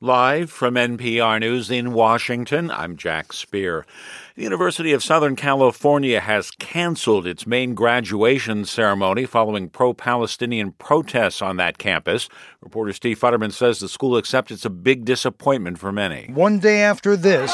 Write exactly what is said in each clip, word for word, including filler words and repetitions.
Live from N P R News in Washington, I'm Jack Speer. The University of Southern California has canceled its main graduation ceremony following pro-Palestinian protests on that campus. Reporter Steve Futterman says the school accepts it's a big disappointment for many. One day after this,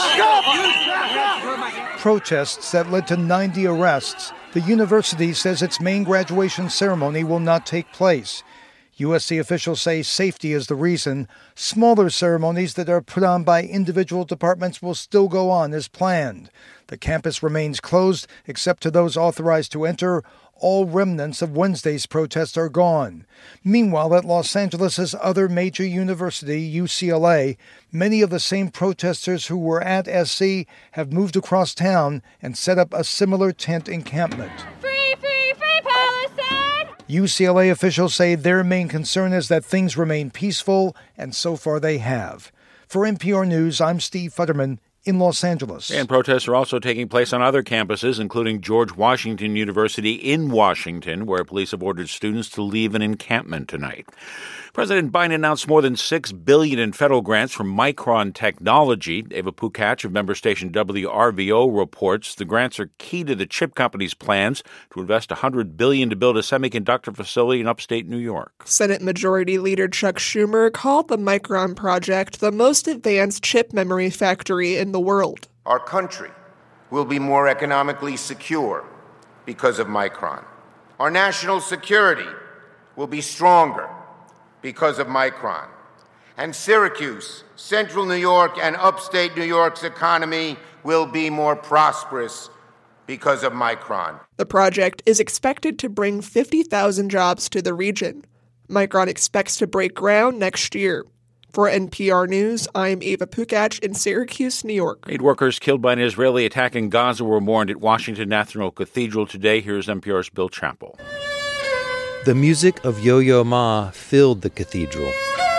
protests that led to ninety arrests, the university says its main graduation ceremony will not take place. U S C officials say safety is the reason. Smaller ceremonies that are put on by individual departments will still go on as planned. The campus remains closed except to those authorized to enter. All remnants of Wednesday's protests are gone. Meanwhile, at Los Angeles' other major university, U C L A, many of the same protesters who were at S C have moved across town and set up a similar tent encampment. Free, free, free Palestine! U C L A officials say their main concern is that things remain peaceful, and so far they have. For N P R News, I'm Steve Futterman in Los Angeles. And protests are also taking place on other campuses, including George Washington University in Washington, where police have ordered students to leave an encampment tonight. President Biden announced more than six billion dollars in federal grants from Micron Technology. Ava Pukach of member station W R V O reports the grants are key to the chip company's plans to invest one hundred billion dollars to build a semiconductor facility in upstate New York. Senate Majority Leader Chuck Schumer called the Micron project the most advanced chip memory factory in the world. Our country will be more economically secure because of Micron. Our national security will be stronger because of Micron. And Syracuse, Central New York, and upstate New York's economy will be more prosperous because of Micron. The project is expected to bring fifty thousand jobs to the region. Micron expects to break ground next year. For N P R News, I'm Ava Pukach in Syracuse, New York. Eight workers killed by an Israeli attack in Gaza were mourned at Washington National Cathedral today. Here's N P R's Bill Chappell. The music of Yo-Yo Ma filled the cathedral.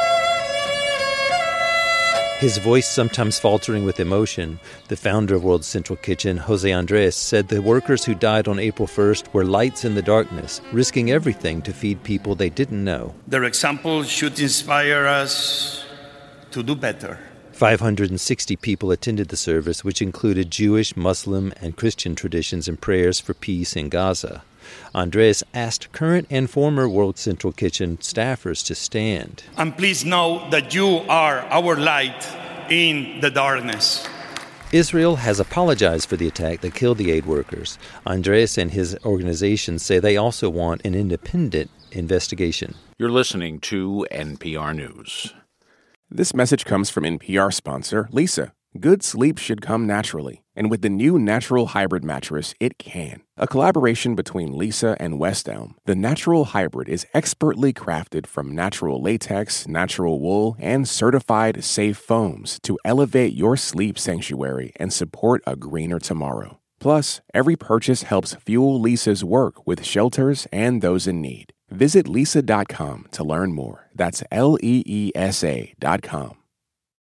His voice sometimes faltering with emotion, the founder of World Central Kitchen, Jose Andres, said the workers who died on April first were lights in the darkness, risking everything to feed people they didn't know. Their example should inspire us to do better. five hundred sixty people attended the service, which included Jewish, Muslim, and Christian traditions and prayers for peace in Gaza. Andres asked current and former World Central Kitchen staffers to stand. And please know that you are our light in the darkness. Israel has apologized for the attack that killed the aid workers. Andres and his organization say they also want an independent investigation. You're listening to N P R News. This message comes from N P R sponsor Leesa. Good sleep should come naturally, and with the new Natural Hybrid mattress, it can. A collaboration between Leesa and West Elm, the Natural Hybrid is expertly crafted from natural latex, natural wool, and certified safe foams to elevate your sleep sanctuary and support a greener tomorrow. Plus, every purchase helps fuel Leesa's work with shelters and those in need. Visit leesa dot com to learn more. That's L E E S A dot com.